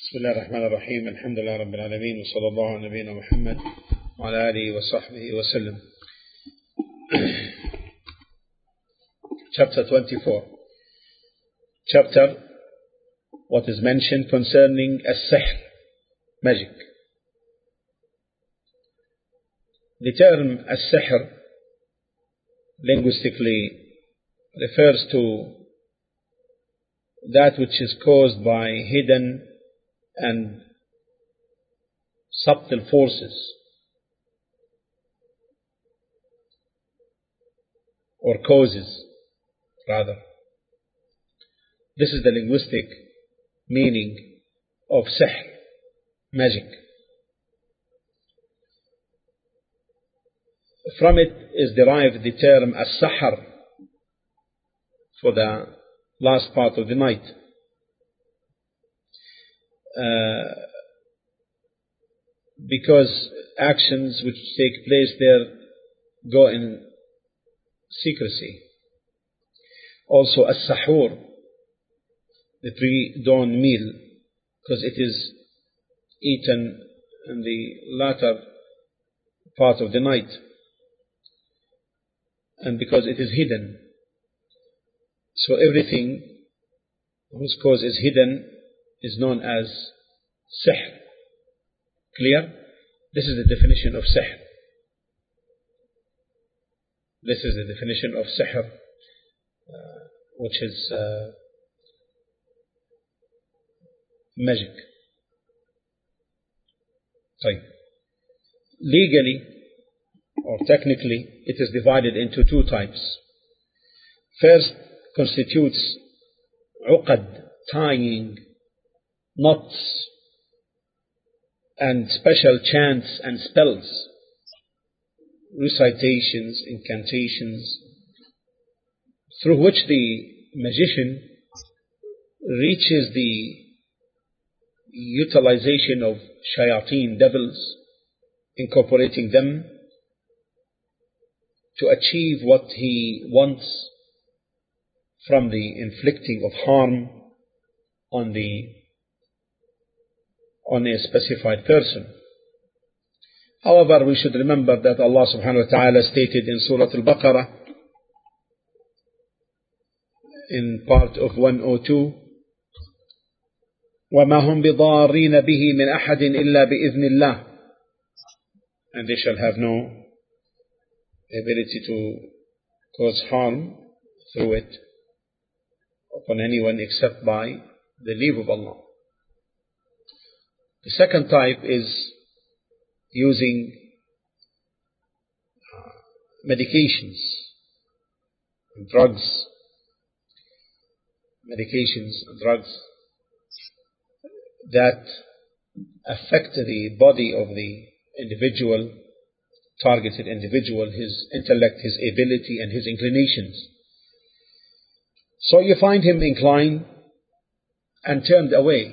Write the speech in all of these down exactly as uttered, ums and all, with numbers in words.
بسم الله الرحمن الرحيم الحمد لله رب العالمين وصلى الله على نبينا محمد وعلى آله وصحبه وسلم. Chapter twenty-four. Chapter what is mentioned concerning as-sihr, magic. The term as-sihr linguistically refers to that which is caused by hidden and subtle forces or causes rather. This is the linguistic meaning of sihr, magic. From it is derived the term as-sahar for the last part of the night. Uh, because actions which take place there go in secrecy. Also as-sahur, the pre-dawn meal, because it is eaten in the latter part of the night, and because it is hidden. So everything whose cause is hidden is known as sihr. Clear? This is the definition of sihr. This is the definition of sihr, uh, which is uh, magic. طيب. Legally or technically, it is divided into two types. First constitutes uqad, tying, knots, and special chants and spells, recitations, incantations, through which the magician reaches the utilization of shayateen, devils, incorporating them to achieve what he wants from the inflicting of harm on the on a specified person. However, we should remember that Allah subhanahu wa ta'ala stated in Surah Al-Baqarah in part of one oh two, وَمَا هُمْ بِضَارِّينَ بِهِ مِنْ أَحَدٍ إِلَّا بِإِذْنِ اللَّهِ, and they shall have no ability to cause harm through it upon anyone except by the leave of Allah. The second type is using uh, medications, drugs, medications and drugs that affect the body of the individual, targeted individual, his intellect, his ability and his inclinations. So you find him inclined and turned away,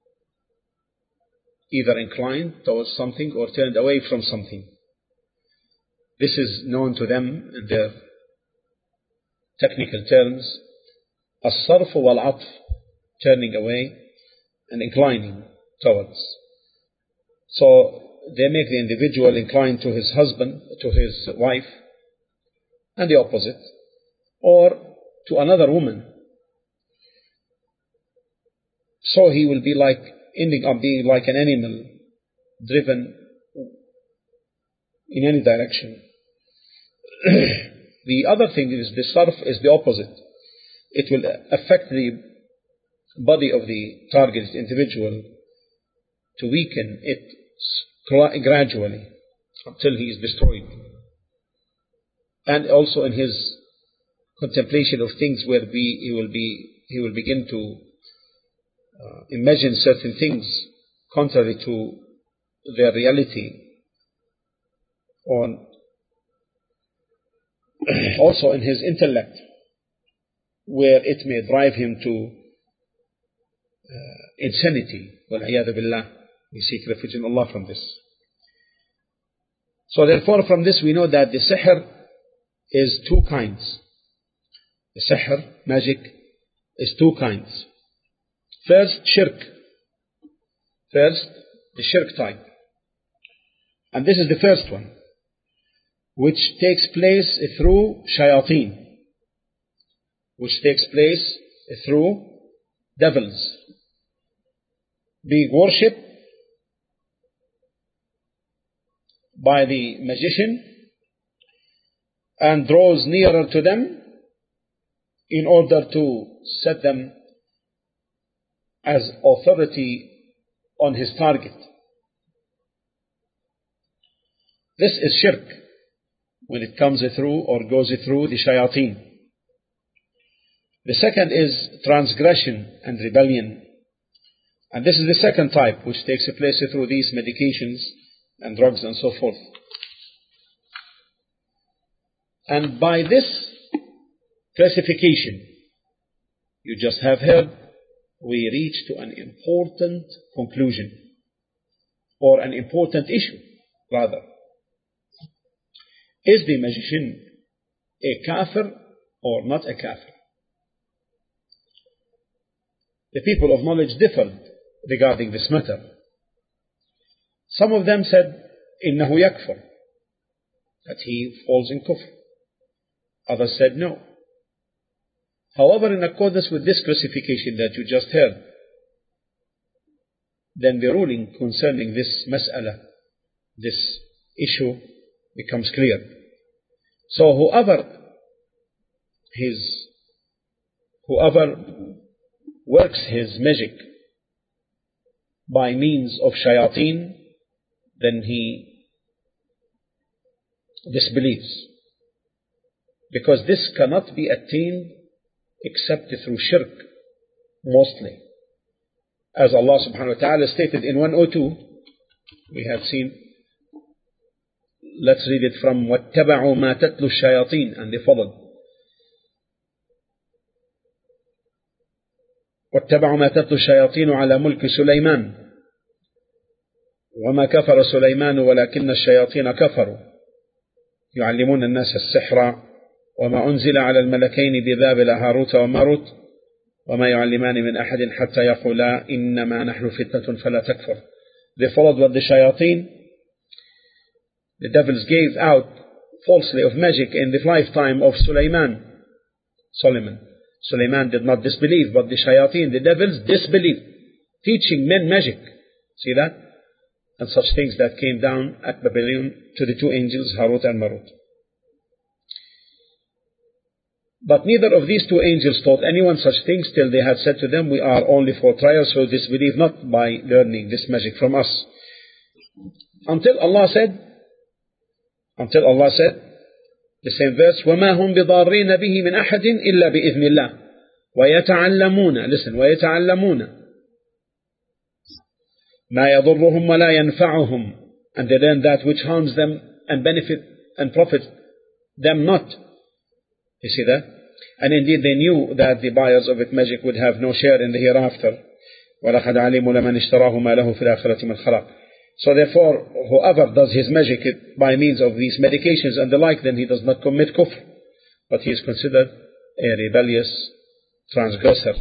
either inclined towards something or turned away from something. This is known to them in their technical terms as-sarf wal-atf, turning away and inclining towards. So they make the individual inclined to his husband, to his wife, and the opposite, or to another woman. So he will be like, ending up being like an animal, driven in any direction. The other thing is the sarf is the opposite. It will affect the body of the targeted individual to weaken it gradually until he is destroyed. And also in his contemplation of things where be, he will be he will begin to uh, imagine certain things contrary to their reality, or also in his intellect, where it may drive him to uh, insanity. Wal-'iyadhu billah. We seek refuge in Allah from this. So therefore from this we know that the sihr is two kinds. The sihr, magic, is two kinds. First, shirk, First, the shirk type. And this is the first one, which takes place through shayateen, which takes place through devils, being worshipped by the magician and draws nearer to them in order to set them as authority on his target. This is shirk when it comes through or goes through the shayateen. The second is transgression and rebellion. And this is the second type, which takes place through these medications and drugs and so forth. And by this classification you just have heard, we reach to an important conclusion, or an important issue, rather. Is the magician a kafir or not a kafir? The people of knowledge differed regarding this matter. Some of them said, إِنَّهُ يَكْفُرُ, that he falls in kufr. Others said no. However, in accordance with this classification that you just heard, then the ruling concerning this mas'ala, this issue, becomes clear. So whoever his whoever works his magic by means of shayateen, then he disbelieves, because this cannot be attained except through shirk, mostly. As Allah subhanahu wa ta'ala stated in one oh two, we have seen, let's read it from وَاتَّبَعُوا مَا تَتْلُو الشَّيَاطِينَ, and they followed. وَاتَّبَعُوا مَا تَتْلُو الشَّيَاطِينُ عَلَى مُلْكِ سُلَيْمَانَ وَمَا كَفَرَ سُلَيْمَانُ وَلَكِنَّ الشَّيَاطِينَ كَفَرُوا يُعَلِّمُونَ النَّاسَ السِّحْرَ وما أنزل على الملكين ببابل هاروت وماروت وما يعلمان من أحد حتى يقولا إنما نحن فتنة فلا تكفر. They followed what the shayateen, the devils, gave out falsely of magic in the lifetime of Sulaiman. Solomon. Sulaiman did not disbelieve, but the shayateen, the devils, disbelieved, teaching men magic. See that? And such things that came down at Babylon to the two angels, Harut and Marut. But neither of these two angels taught anyone such things till they had said to them, we are only for trial, so disbelieve not by learning this magic from us. Until Allah said, until Allah said, the same verse, وَمَا هُمْ بِضَارِّينَ بِهِ مِنْ أَحَدٍ إِلَّا بِإِذْنِ اللَّهِ وَيَتَعَلَّمُونَ, listen, وَيَتَعَلَّمُونَ مَا يَضُرُّهُمْ وَلَا يَنْفَعُهُمْ, and they learn that which harms them and benefit and profit them not. You see that? And indeed they knew that the buyers of it magic would have no share in the hereafter. وَلَقَدْ عَلِمُوا لَمَنِ اشْتَرَاهُ مَا لَهُ فِي الْآخِرَةِ مِنْ خَلَقٍ. So therefore, whoever does his magic by means of these medications and the like, then he does not commit kufr, but he is considered a rebellious transgressor.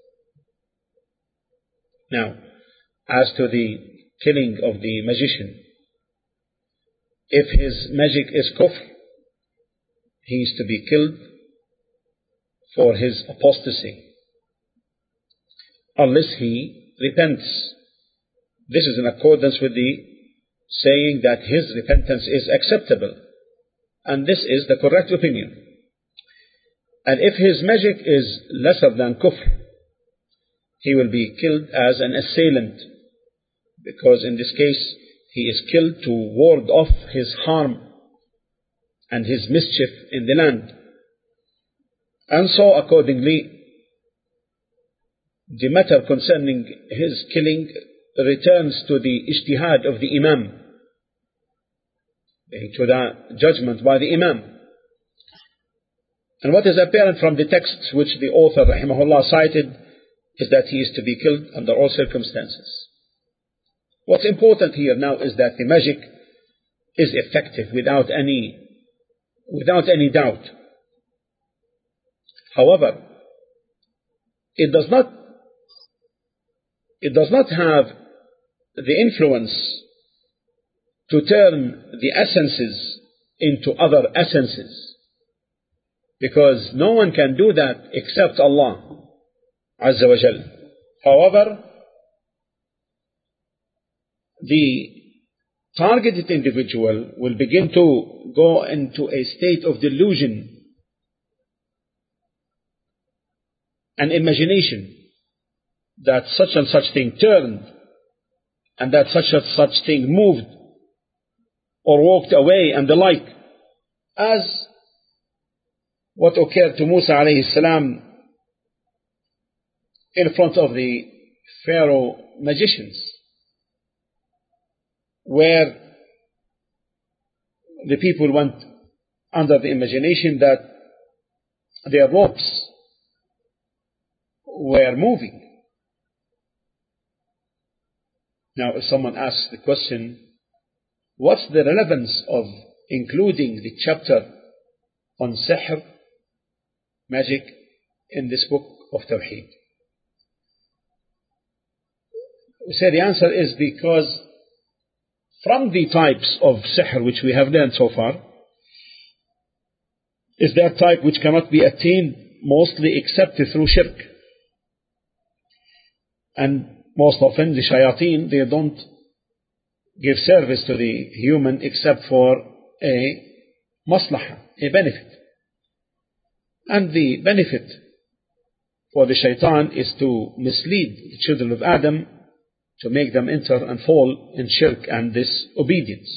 Now, as to the killing of the magician, if his magic is kufr, he is to be killed for his apostasy, unless he repents. This is in accordance with the saying that his repentance is acceptable, and this is the correct opinion. And if his magic is lesser than kufr, he will be killed as an assailant, because in this case he is killed to ward off his harm and his mischief in the land. And so accordingly, the matter concerning his killing returns to the ijtihad of the imam, to the judgment by the imam. And what is apparent from the texts which the author rahimahullah cited is that he is to be killed under all circumstances. What's important here now is that the magic is effective without any without any doubt. However, it does not it does not have the influence to turn the essences into other essences, because no one can do that except Allah Azza wa Jal. However, the targeted individual will begin to go into a state of delusion and imagination that such and such thing turned, and that such and such thing moved or walked away, and the like, as what occurred to Musa alayhi salam in front of the Pharaoh magicians, where the people went under the imagination that their ropes were moving. Now, if someone asks the question, what's the relevance of including the chapter on sihr, magic, in this book of Tawheed? We say the answer is because from the types of sihr which we have learned so far, is that type which cannot be attained mostly except through shirk. And most often the shayateen, they don't give service to the human except for a maslahah, a benefit. And the benefit for the shaitan is to mislead the children of Adam, to make them enter and fall in shirk and disobedience.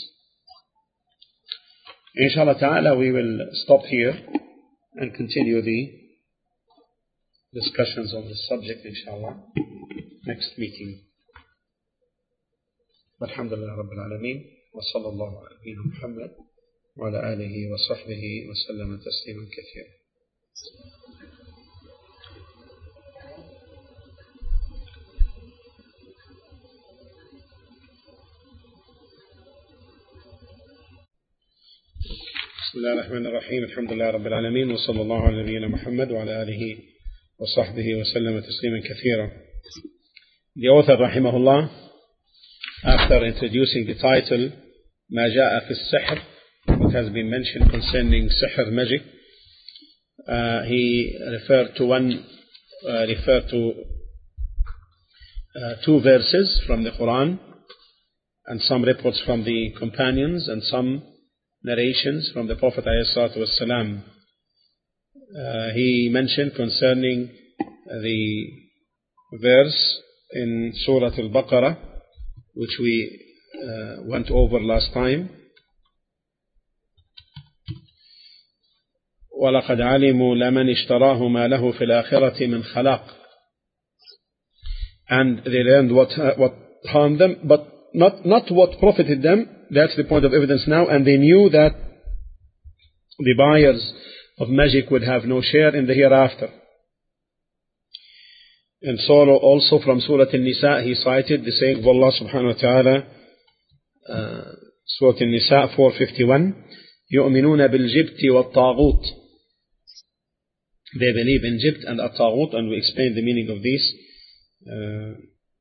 Inshallah ta'ala, we will stop here and continue the discussions on this subject, inshallah, next meeting. Alhamdulillah Rabbil Alameen, wa sallallahu ala nabiyyina Muhammad wa ala alihi wa sahbihi wa sallama tasliman kathira. بسم الله الرحمن الرحيم الحمد لله رب العالمين وصلى الله على نبينا محمد وعلى آله وصحبه وسلم تسليما كثيرا. The author rahimahullah, after introducing the title ما جاء في السحر, what has been mentioned concerning sihr, magic, uh, he referred to one uh, referred to uh, two verses from the Quran, and some reports from the companions, and some narrations from the Prophet ﷺ. Uh, he mentioned concerning the verse in Surah Al-Baqarah, which we uh, went over last time. وَلَقَدْ عَلِمُوا لَمَنِ اشْتَرَاهُ مَا لَهُ فِي الْآخِرَةِ مِنْ خَلَاقٍ. And they learned what, what harmed them, but not, not what profited them. That's the point of evidence now. And they knew that the buyers of magic would have no share in the hereafter. And so also from Surah An-Nisa, he cited the saying of Allah subhanahu wa ta'ala, uh, Surah An-Nisa four fifty-one, يُؤْمِنُونَ بِالْجِبْتِ وَالطَّاغُوتِ. They believe in Jibt and At-Taghut, and we explained the meaning of these uh,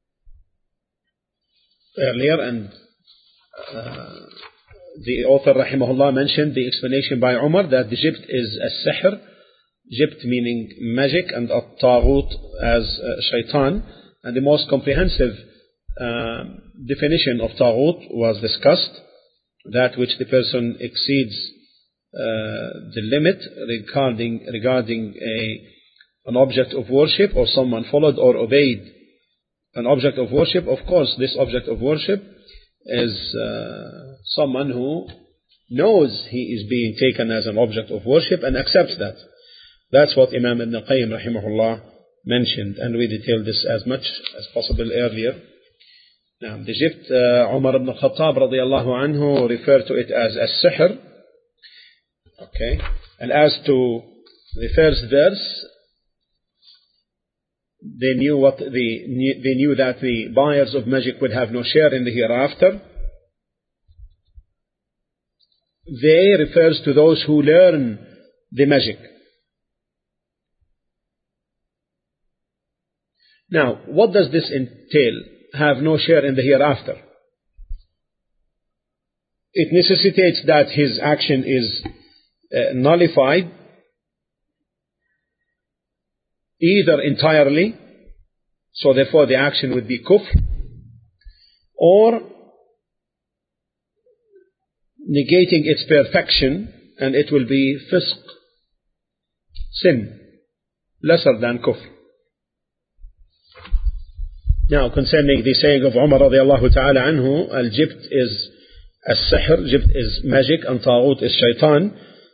earlier. And Uh, the author rahimahullah mentioned the explanation by Umar that the Jibt is a sihr, Jibt meaning magic, and At-Taghut as uh, shaitan. And the most comprehensive uh, definition of Taghut was discussed, that which the person exceeds uh, the limit regarding regarding a an object of worship, or someone followed or obeyed an object of worship. Of course, this object of worship is uh, someone who knows he is being taken as an object of worship and accepts that. That's what Imam Ibn Qayyim rahimahullah mentioned, and we detailed this as much as possible earlier. Now, the Jibt, uh, Umar ibn Khattab radiyallahu anhu referred to it as as-sihr. Okay, and as to the first verse, they knew what the they knew that the buyers of magic would have no share in the hereafter. They refers to those who learn the magic. Now, what does this entail? have no share in the hereafter. It necessitates that his action is uh, nullified either entirely, so therefore the action would be kufr, or negating its perfection, and it will be fisq, sin, lesser than kufr. Now, concerning the saying of Umar radiallahu ta'ala anhu, al-jibt is as-sihr, jibt is magic, and taghut is shaitan.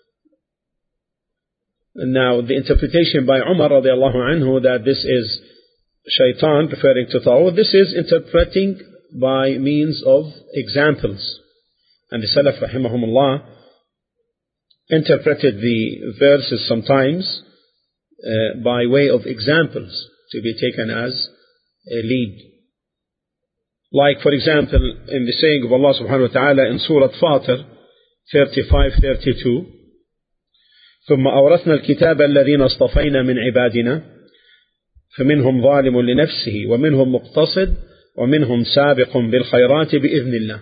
Now, the interpretation by Umar radiallahu anhu that this is shaitan, referring to taghut, this is interpreting by means of examples. And the Salaf rahimahumullah interpreted the verses sometimes uh, by way of examples to be taken as a lead. Like, for example, in the saying of Allah subhanahu wa ta'ala in Surah Fatir thirty-five thirty-two, ثم أورثنا الكتاب الذين اصطفينا من عبادنا فمنهم ظالم لنفسه ومنهم مقتصد ومنهم سابق بالخيرات بإذن الله.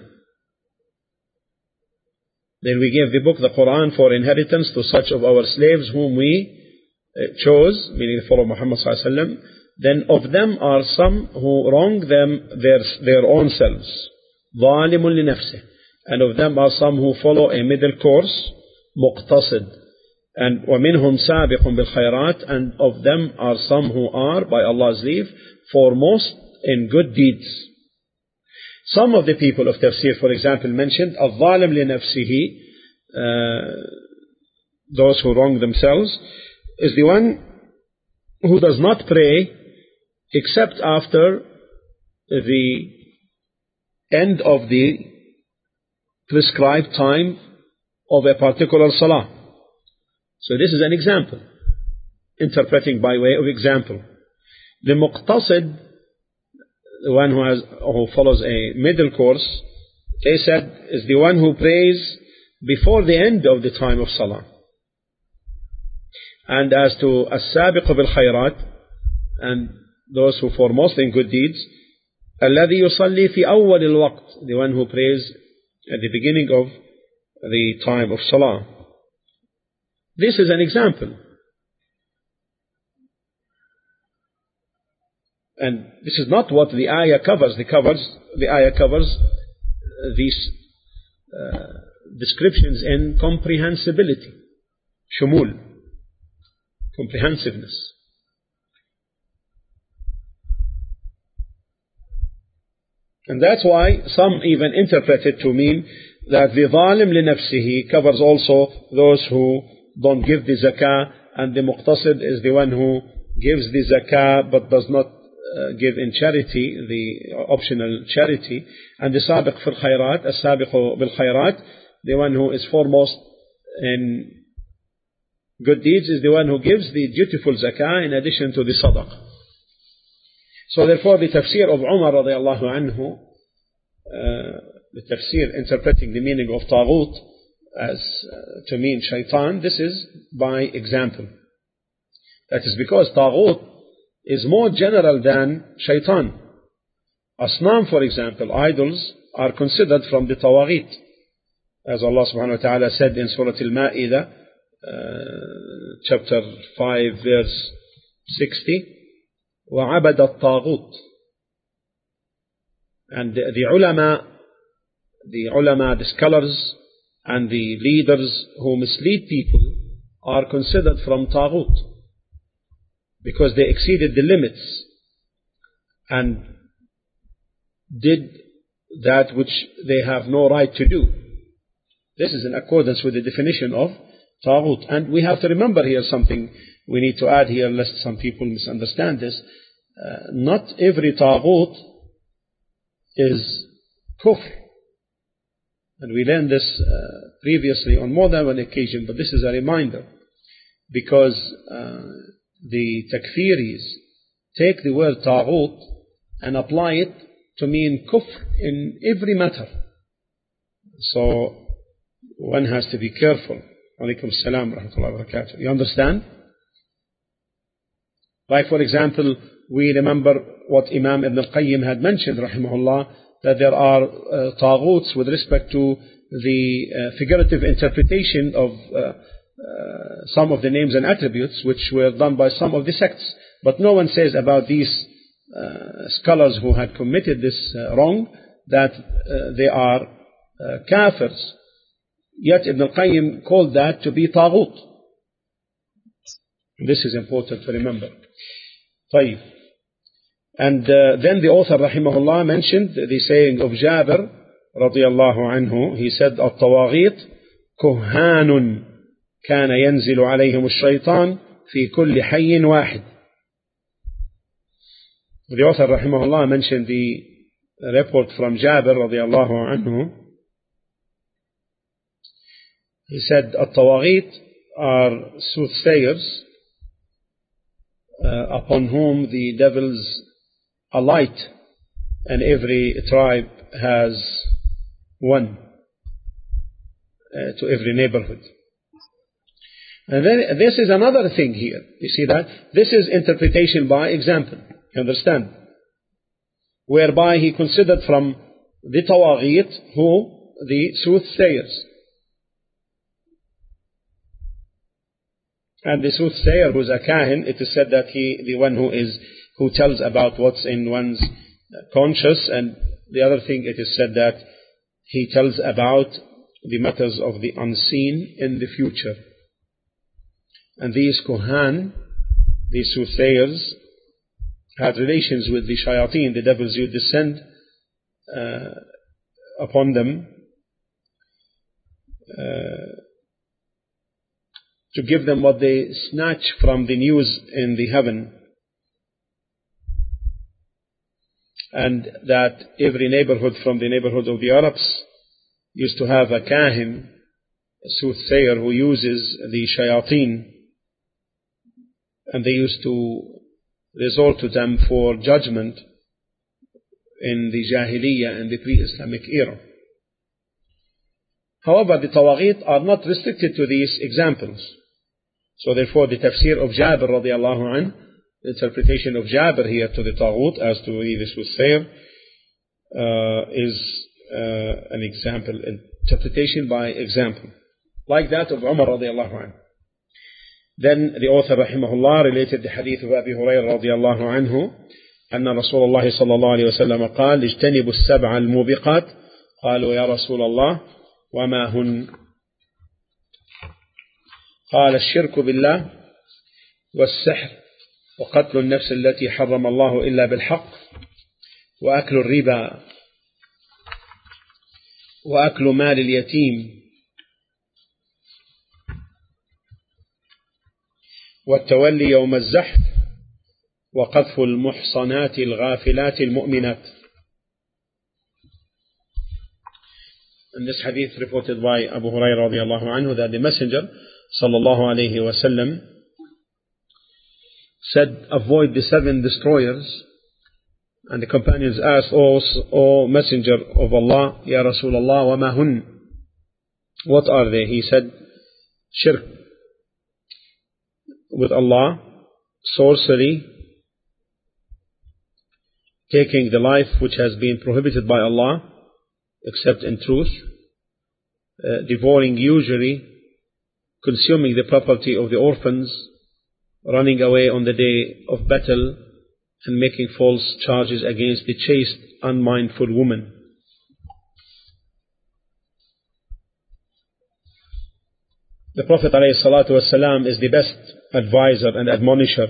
Then we gave the book, the Quran, for inheritance to such of our slaves whom we chose, meaning the follow Muhammad sallallahu alaihi wasallam. Then of them are some who wrong them their, their own selves, ظالم لنفسه, and of them are some who follow a middle course, مقتصد, and ومنهم سابق بالخيرات, and of them are some who are, by Allah's leave, foremost in good deeds. Some of the people of tafsir, for example, mentioned الظالم لنفسه, uh, those who wrong themselves, is the one who does not pray except after the end of the prescribed time of a particular salah. So this is an example, interpreting by way of example. The muqtasid, the one who has who follows a middle course, they said is the one who prays before the end of the time of salah. And as to as-sabiq bil khayrat, and those who foremost in good deeds, الذي يصلي في أول الوقت, the one who prays at the beginning of the time of salah. This is an example. And this is not what the ayah covers. The covers the ayah covers these uh, descriptions in comprehensibility, shumul, comprehensiveness. And that's why some even interpret it to mean that the zalim li nafsihi covers also those who don't give the zakah, and the muqtasid is the one who gives the zakah but does not uh, give in charity, the optional charity, and the sabiq fil khayrat, as-sabiq bil khayrat, the one who is foremost in good deeds, is the one who gives the dutiful zakah in addition to the sadaqah. So therefore the tafsir of Umar radiallahu anhu, uh, the tafsir interpreting the meaning of taghut as uh, to mean shaitan, this is by example. That is because taghut is more general than shaitan. Asnam, for example, idols, are considered from the tawaghit. As Allah subhanahu wa ta'ala said in Surah Al-Ma'idah, uh, chapter five, verse sixty, وَعَبَدَ الطَّاغُوتِ. And the, the ulama, the ulama, the scholars, and the leaders who mislead people are considered from taghut, because they exceeded the limits and did that which they have no right to do. This is in accordance with the definition of taghut. And we have to remember here something we need to add here, lest some people misunderstand this. Uh, not every taghut is kufr. And we learned this uh, previously on more than one occasion, but this is a reminder. Because uh, the takfiris take the word taghut and apply it to mean kufr in every matter. So one has to be careful. Alaykum as-salam wa rahmatullahi wa barakatuh. You understand? Like, for example, we remember what Imam Ibn al-Qayyim had mentioned, rahimahullah, that there are uh, taghuts with respect to the uh, figurative interpretation of uh, uh, some of the names and attributes which were done by some of the sects. But no one says about these uh, scholars who had committed this uh, wrong that uh, they are uh, kafirs. Yet Ibn al-Qayyim called that to be taghut. This is important to remember. طيب. And uh, then the author rahimahullah mentioned the saying of Jabir radiyallahu anhu. He said, الطواغيت كهان كان ينزل عليهم الشيطان في كل حي واحد. The author rahimahullah mentioned the report from Jabir radiyallahu anhu. He said, الطواغيت are soothsayers uh, upon whom the devils alight, and every tribe has one uh, to every neighborhood. And then this is another thing here. You see that? This is interpretation by example. You understand? Whereby he considered from the tawaghit who? The soothsayers. And the soothsayer who is a kahin, it is said that he, the one who is, who tells about what's in one's conscious, and the other thing it is said that he tells about the matters of the unseen in the future. And these kohan, these soothsayers, had relations with the shayateen, the devils who descend uh, upon them uh, to give them what they snatch from the news in the heaven. And that every neighborhood from the neighborhood of the Arabs used to have a kahin, a soothsayer who uses the shayateen, and they used to resort to them for judgment in the Jahiliyyah and the pre-Islamic era. However, the tawaghit are not restricted to these examples. So therefore the tafsir of Jabir radiallahu anh, the interpretation of Jabir here to the taghut as to the soothsayer uh, is uh, an example, interpretation by example, like that of Umar radiallahu anh. Then the author rahimahullah related the hadith of Abi Hurairah radiallahu anhu أن رسول الله صلى الله عليه وسلم قال اجتنبوا السبع الموبقات قالوا يا رسول الله وما هن قال الشرك بالله والسحر وقتل النفس التي حرم الله إلا بالحق وأكل الربا وأكل مال اليتيم والتولي يوم الزحف وقذف المحصنات الغافلات المؤمنات. In this hadith reported by Abu Hurairah radiallahu anhu that the Messenger sallallahu alayhi wa sallam said, avoid the seven destroyers. And the companions asked, O, o Messenger of Allah, Ya Rasulullah, wa ma hun? What are they? He said, shirk with Allah, sorcery, taking the life which has been prohibited by Allah, except in truth, uh, devouring usury, consuming the property of the orphans, running away on the day of battle, and making false charges against the chaste, unmindful woman. The Prophet ﷺ is the best advisor and admonisher.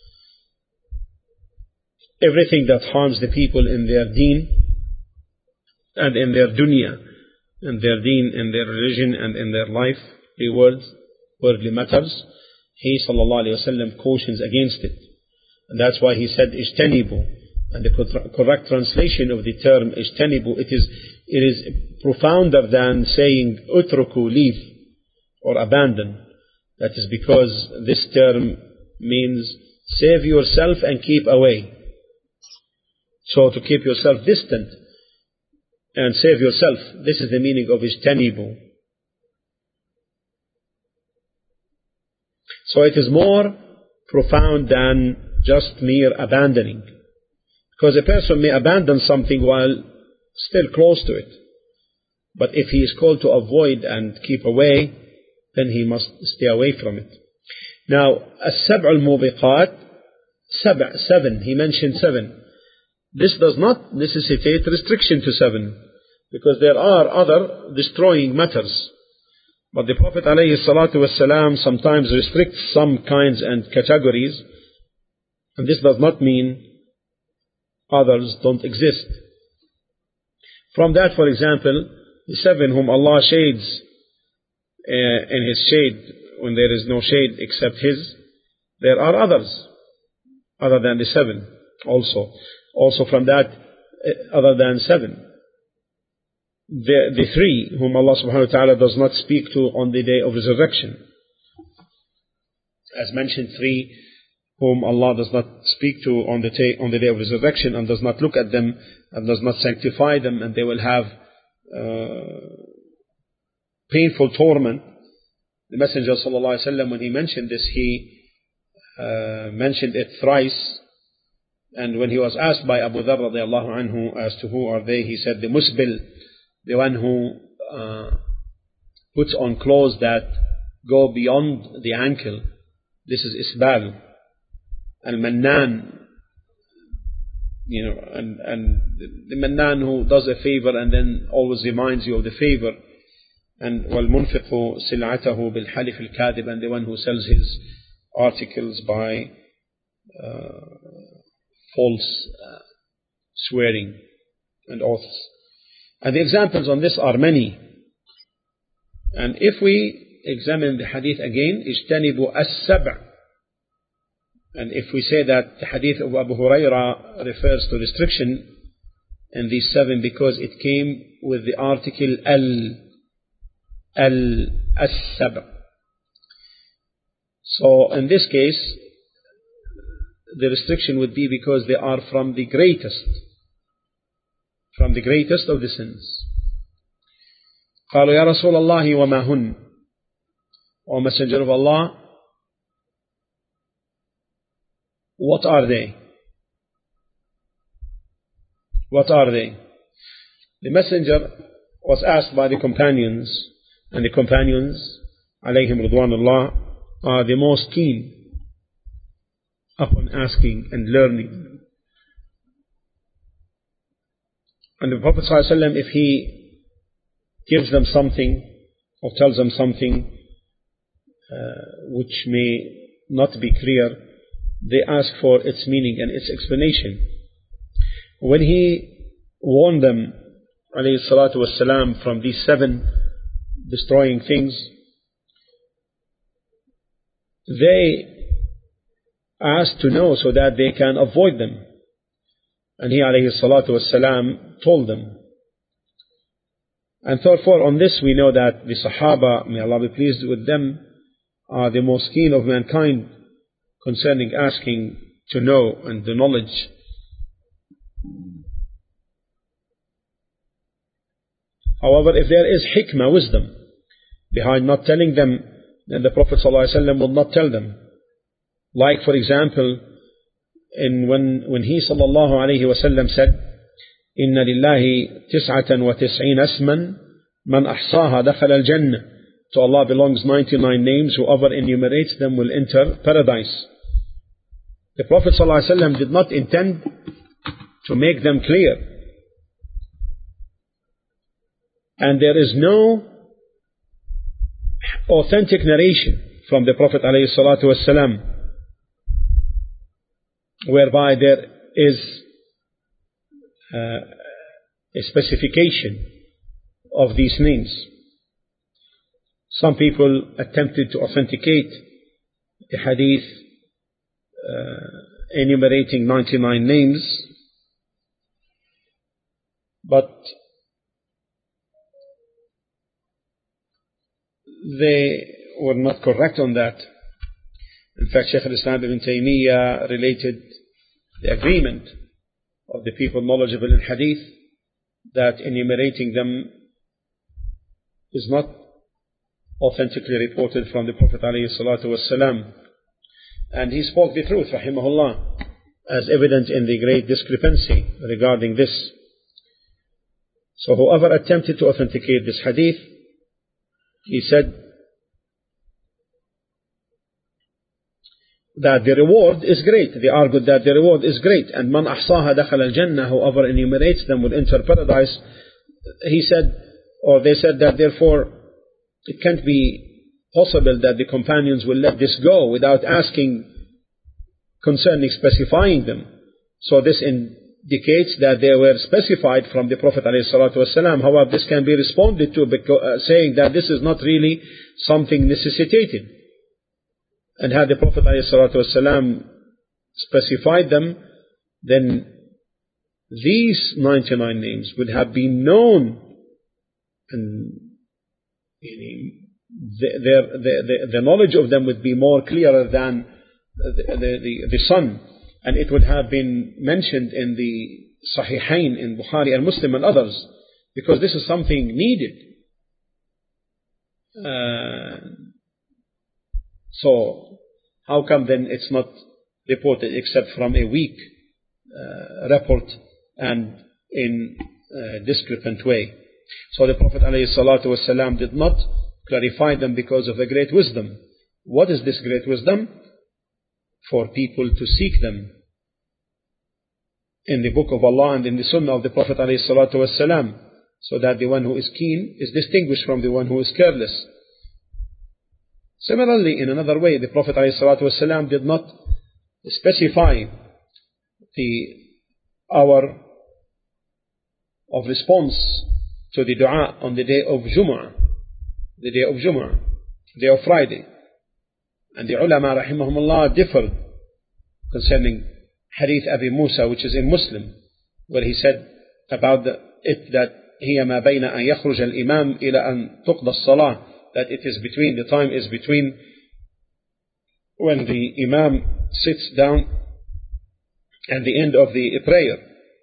Everything that harms the people in their deen and in their dunya, in their deen, in their religion, and in their life, the world, worldly matters, he sallallahu alayhi wa sallam cautions against it. And that's why he said ijtanibu. And the correct translation of the term ijtanibu, it is, it is profounder than saying utruku, leave or abandon. That is because this term means save yourself and keep away. So to keep yourself distant and save yourself, this is the meaning of ijtanibu. So it is more profound than just mere abandoning. Because a person may abandon something while still close to it. But if he is called to avoid and keep away, then he must stay away from it. Now, as-sab'u al-mubiqat, sab' seven, he mentioned seven. This does not necessitate restriction to seven, because there are other destroying matters. But the Prophet ﷺ sometimes restricts some kinds and categories, and this does not mean others don't exist. From that, for example, the seven whom Allah shades uh, in His shade when there is no shade except His, there are others other than the seven also. Also from that, uh, other than seven. The, the three whom Allah subhanahu wa ta'ala does not speak to on the day of resurrection. As mentioned, three whom Allah does not speak to on the, ta- on the day of resurrection and does not look at them and does not sanctify them, and they will have uh, painful torment. The Messenger sallallahu alaihi wasallam, when he mentioned this, he uh, mentioned it thrice. And when he was asked by Abu Dharr radiallahu anhu as to who are they, he said the musbil, the one who uh, puts on clothes that go beyond the ankle. This is isbal. Al-mannan, you know, and, and the mannan who does a favor and then always reminds you of the favor. And wal-munfiqu sil'atahu bil-halif al-kadib, and the one who sells his articles by uh, false uh, swearing and oaths. And the examples on this are many. And if we examine the hadith again, اجتنبوا السبع. And if we say that the hadith of Abu Hurairah refers to restriction in these seven because it came with the article al, al, as-sab'. So in this case, the restriction would be because they are from the greatest, from the greatest of the sins. قالوا يا رسول الله وما هن. O Messenger of Allah, what are they? What are they? The Messenger was asked by the companions, and the companions, alayhim ridwanullah, are the most keen upon asking and learning. And the Prophet ﷺ, if he gives them something or tells them something uh, which may not be clear, they ask for its meaning and its explanation. When he warned them, alayhi salatu wassalam, from these seven destroying things, they asked to know so that they can avoid them. And he, alayhi salatu wassalam, told them. And therefore, on this we know that the Sahaba, may Allah be pleased with them, are the most keen of mankind concerning asking to know and the knowledge. However, if there is hikmah, wisdom, behind not telling them, then the Prophet ﷺ will not tell them. Like, for example, in when, when he sallallahu alayhi wa sallam said, إِنَّ لِلَّهِ تِسْعَةً وَتِسْعِينَ اسْمًا مَنْ أَحْصَاهَا دَخَلَ الْجَنَّةِ. To Allah belongs ninety-nine names, whoever enumerates them will enter paradise. The Prophet ﷺ did not intend to make them clear. And there is no authentic narration from the Prophet ﷺ whereby there is uh, a specification of these names. Some people attempted to authenticate the hadith uh, enumerating ninety-nine names, but they were not correct on that. In fact, Shaykh al-Islam ibn Taymiyyah related the agreement of the people knowledgeable in hadith that enumerating them is not authentically reported from the Prophet ﷺ. And he spoke the truth, rahimahullah, as evident in the great discrepancy regarding this. So whoever attempted to authenticate this hadith, he said that the reward is great. They argued that the reward is great. And man ahsaha dakhal al-jannah, whoever enumerates them will enter paradise. He said, or they said that therefore it can't be possible that the companions will let this go without asking concerning specifying them. So this indicates that they were specified from the Prophet ﷺ. However, this can be responded to because, uh, saying that this is not really something necessitated. And had the Prophet ﷺ specified them, then these ninety-nine names would have been known, and the, the, the, the knowledge of them would be more clearer than the, the, the, the sun, and it would have been mentioned in the Sahihain, in Bukhari and Muslim and others, because this is something needed. Uh, so how come then it's not reported except from a weak uh, report and in a discrepant way? So the Prophet ﷺ did not clarify them because of a great wisdom. What is this great wisdom? For people to seek them in the book of Allah and in the sunnah of the Prophet ﷺ, so that the one who is keen is distinguished from the one who is careless. Similarly, in another way, the Prophet ﷺ did not specify the hour of response to the dua on the day of Jumu'ah, the day of Jumu'ah, day of Friday. And the ulama rahimahumullah differed concerning Hadith Abi Musa, which is in Muslim, where he said about the, it that هي ما بين أن يخرج الإمام إلى أن تقضى الصلاة, that it is between, the time is between when the Imam sits down and the end of the prayer.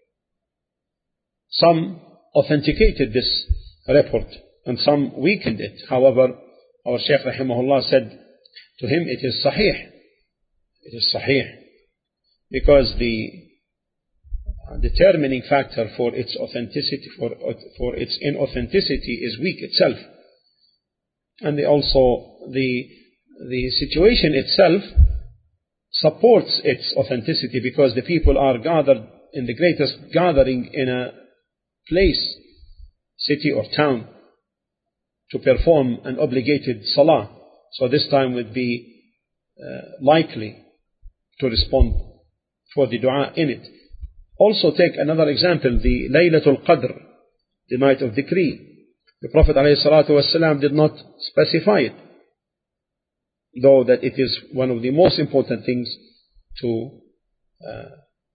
Some authenticated this report and some weakened it. However, our Shaykh rahimahullah said to him, it is sahih. It is sahih. Because the determining factor for its authenticity, for, for its inauthenticity is weak itself. And the, also the, the situation itself supports its authenticity, because the people are gathered in the greatest gathering in a place, city or town, to perform an obligated salah. So this time would be uh, likely to respond for the dua in it. Also take another example, the Laylatul Qadr, the night of decree. The Prophet ﷺ did not specify it, though that it is one of the most important things to uh,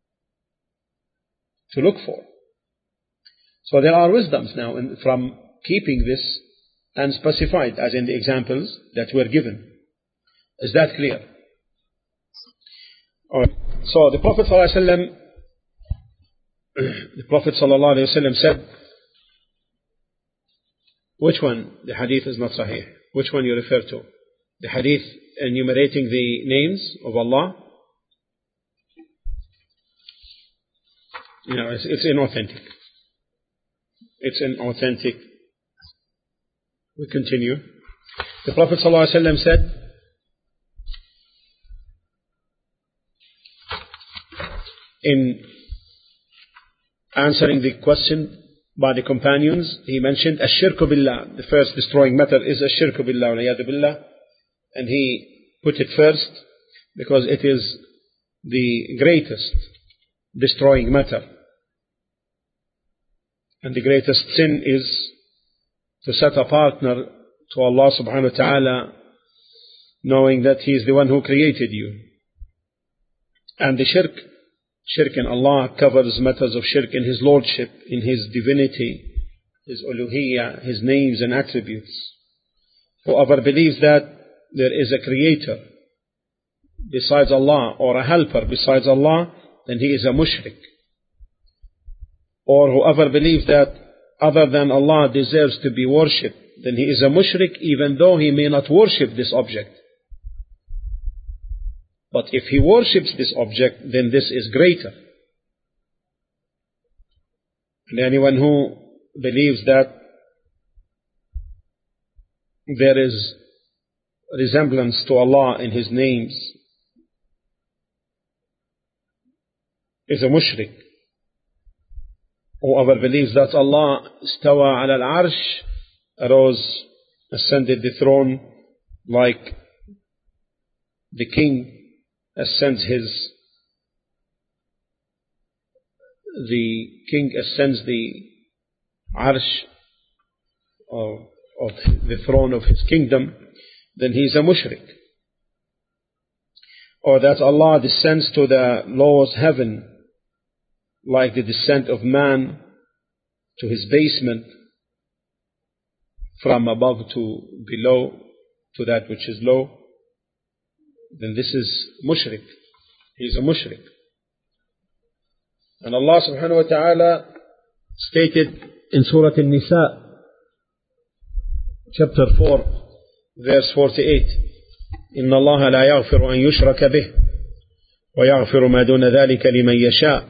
to look for. So there are wisdoms now in, from keeping this unspecified, as in the examples that were given. Is that clear? All right. So the Prophet ﷺ, the Prophet ﷺ said, which one? The hadith is not sahih. Which one you refer to? The hadith enumerating the names of Allah? You know, it's, it's inauthentic. It's inauthentic. We continue. The Prophet ﷺ said, in answering the question by the companions, he mentioned ash-shirku billah. The first destroying matter is ash-shirku billah, waliyadu billah. And he put it first because it is the greatest destroying matter. And the greatest sin is to set a partner to Allah subhanahu wa ta'ala, knowing that He is the one who created you. And the shirk, shirk in Allah covers matters of shirk in His lordship, in His divinity, His uluhiyyah, His names and attributes. Whoever believes that there is a creator besides Allah, or a helper besides Allah, then he is a mushrik. Or whoever believes that other than Allah deserves to be worshipped, then he is a mushrik even though he may not worship this object. But if he worships this object, then this is greater. And anyone who believes that there is resemblance to Allah in His names is a mushrik. Whoever believes that Allah istawa ala al-arsh, arose, ascended the throne like the king ascends his the king ascends the arsh of, of the throne of his kingdom, then he is a mushrik. Or that Allah descends to the lowest heaven like the descent of man to his basement, from above to below, to that which is low, then this is mushrik. He is a mushrik. And Allah subhanahu wa ta'ala stated in Surah An-Nisa, chapter four, verse forty-eight, إِنَّ اللَّهَ لَا يَغْفِرُ أَن يُشْرَكَ بِهِ وَيَغْفِرُ مَا دُونَ ذَلِكَ لِمَن يَشَاءُ.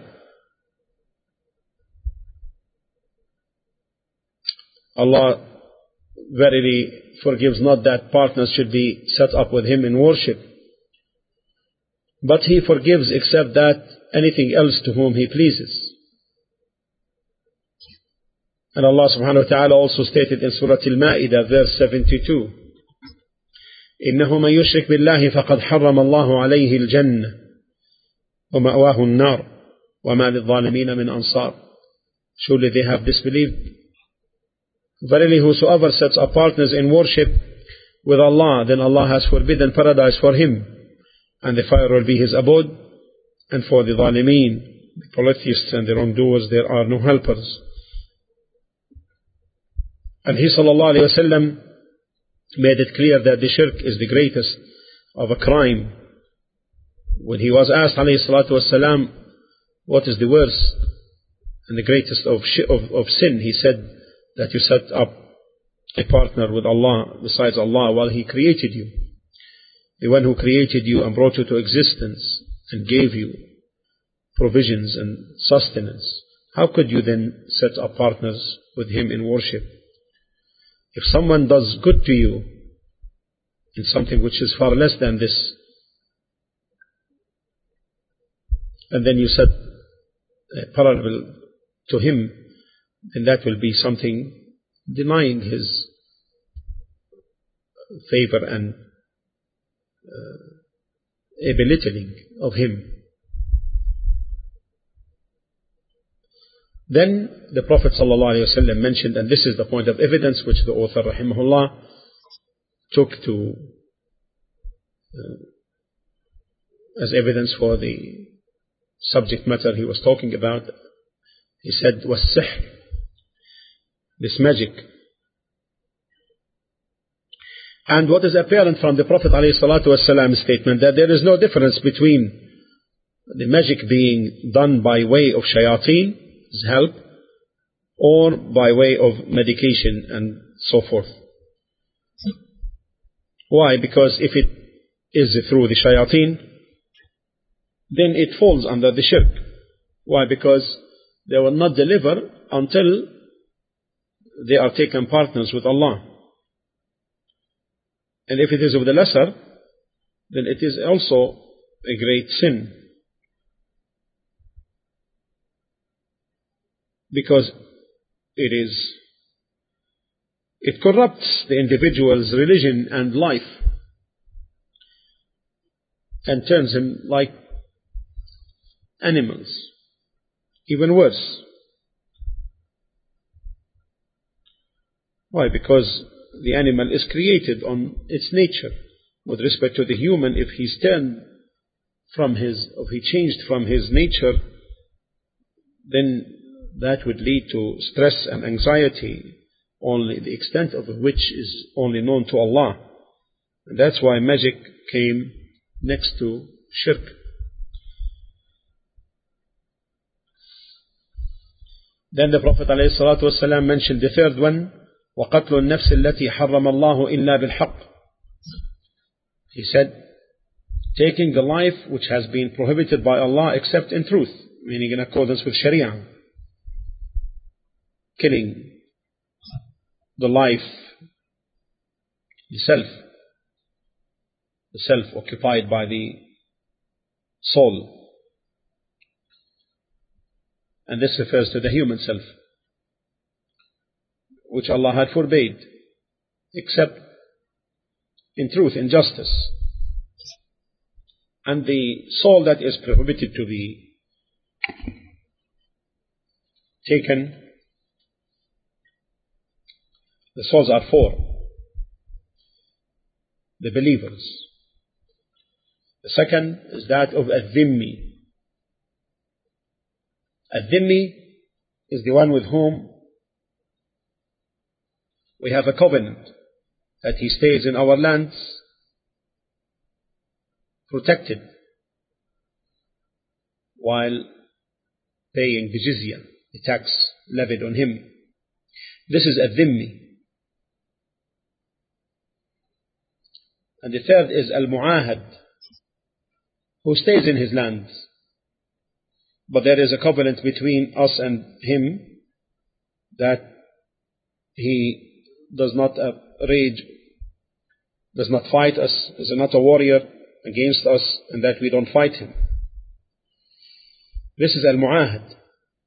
Allah verily forgives not that partners should be set up with Him in worship, but He forgives except that anything else to whom He pleases. And Allah subhanahu wa ta'ala also stated in Surah Al-Ma'idah, verse seventy-two, إِنَّهُ مَن يُشْرِكْ بِاللَّهِ فَقَدْ حَرَّمَ اللَّهُ عَلَيْهِ الْجَنَّةَ وَمَأْوَاهُ النَّارُ وَمَا لِلظَّالِمِينَ مِنْ أَنصَارٍ. Surely they have disbelieved. Verily, whosoever sets up partners in worship with Allah, then Allah has forbidden paradise for him, and the fire will be his abode. And for the zalimeen, the polytheists and the wrongdoers, there are no helpers. And he sallallahu alayhi wa sallam made it clear that the shirk is the greatest of a crime. When he was asked alayhi salatu wasalam, what is the worst and the greatest of, of, of sin, he said that you set up a partner with Allah besides Allah while He created you. The one who created you and brought you to existence and gave you provisions and sustenance. How could you then set up partners with Him in worship? If someone does good to you in something which is far less than this, and then you set a parallel to Him, then that will be something denying His favor and uh, a belittling of Him. Then the Prophet ﷺ mentioned, and this is the point of evidence which the author rahimahullah took to uh, as evidence for the subject matter he was talking about. He said, وَالسِّحْرُ, this magic. And what is apparent from the Prophet ﷺ statement, that there is no difference between the magic being done by way of shayateen's help or by way of medication and so forth. Why? Because if it is through the shayateen, then it falls under the shirk. Why? Because they will not deliver until they are taken partners with Allah. And if it is of the lesser, then it is also a great sin. Because it is, it corrupts the individual's religion and life and turns him like animals, even worse. Why? Because the animal is created on its nature. With respect to the human, if he's turned from his, if he changed from his nature, then that would lead to stress and anxiety, only the extent of which is only known to Allah. And that's why magic came next to shirk. Then the Prophet ﷺ mentioned the third one, وَقَتْلُ النَّفْسِ الَّتِي حَرَّمَ اللَّهُ إِلَّا بِالْحَقِّ. He said, taking the life which has been prohibited by Allah except in truth, meaning in accordance with Sharia. Killing the life, the self, the self occupied by the soul. And this refers to the human self, which Allah had forbade, except in truth, in justice. And the soul that is prohibited to be taken, the souls are four. The believers. The second is that of Al-Dhimmi. Al-Dhimmi is the one with whom we have a covenant that he stays in our lands protected while paying the jizya, the tax levied on him. This is Al-Dhimmi. And the third is Al-Mu'ahad, who stays in his lands, but there is a covenant between us and him that he does not uh, rage, does not fight us, is not a warrior against us, and that we don't fight him. This is Al-Mu'ahad.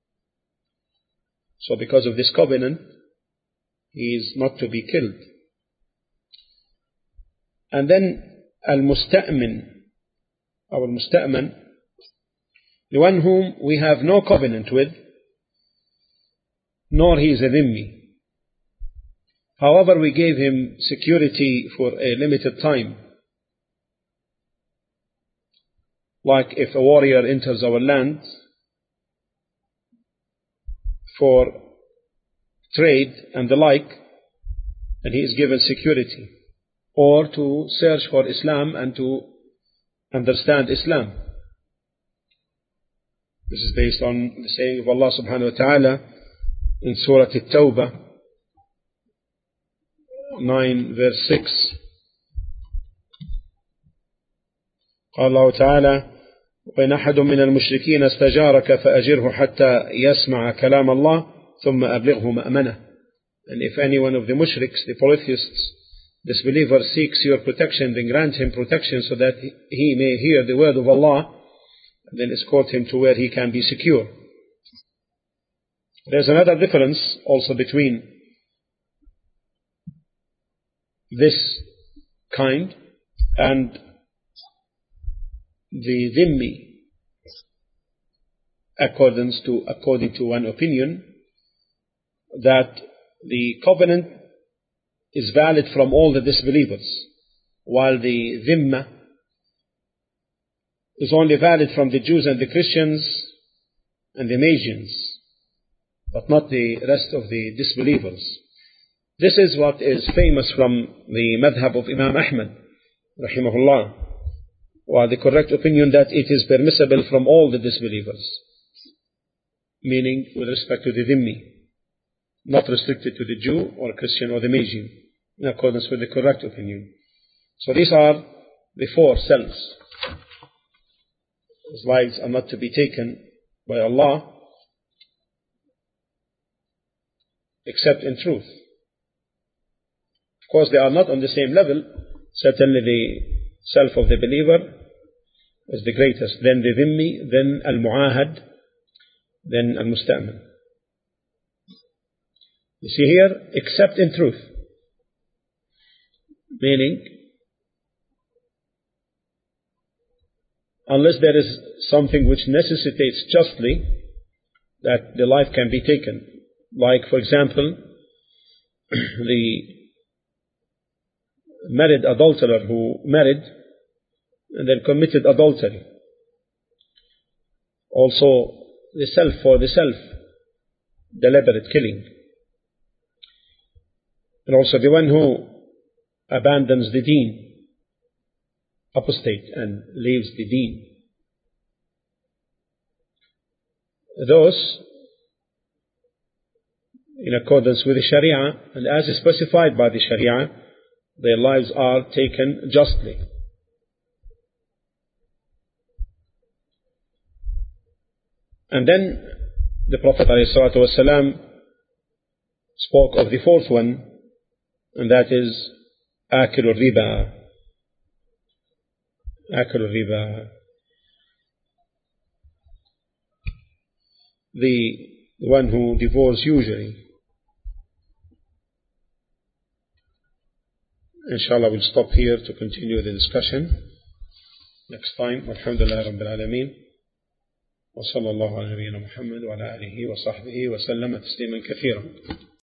So because of this covenant, he is not to be killed. And then Al-Musta'min, our Musta'man, the one whom we have no covenant with, nor he is a dhimmi. However, we gave him security for a limited time. Like if a warrior enters our land for trade and the like, and he is given security, or to search for Islam and to understand Islam. This is based on the saying of Allah subhanahu wa ta'ala in Surah At-Tawbah nine verse six. قال الله تعالى: وإن أحد من المشركين استجارك فأجره حتى يسمع كلام الله ثم أبلغه مأمنه. And if any one of the mushriks, the polytheists, disbeliever seeks your protection, then grant him protection so that he may hear the word of Allah, and then escort him to where he can be secure. There's another difference also between this kind and the dhimmi, according to, according to one opinion, that the covenant is valid from all the disbelievers, while the dhimma is only valid from the Jews and the Christians and the Magians, but not the rest of the disbelievers. This is what is famous from the madhab of Imam Ahmad, rahimahullah, while the correct opinion that it is permissible from all the disbelievers, meaning with respect to the dhimmi, not restricted to the Jew or Christian or the Magian, in accordance with the correct opinion. So these are the four selves whose lives are not to be taken by Allah except in truth. Of course, they are not on the same level. Certainly the self of the believer is the greatest, then the dhimmi, then al-mu'ahad, then al-musta'man. You see here, except in truth, meaning unless there is something which necessitates justly that the life can be taken, like for example the married adulterer who married and then committed adultery, also the self for the self, deliberate killing, and also the one who abandons the deen, apostate, and leaves the deen. Those, in accordance with the Sharia, and as specified by the Sharia, their lives are taken justly. And then the Prophet ﷺ spoke of the fourth one, and that is آكل الربا. آكل الربا. The one who devours usury. Inshallah, we'll stop here to continue the discussion next time. Alhamdulillah Rabbil Alameen. وصلى الله على نبينا محمد وعلى آله وصحبه وسلم تسليما كثيرا.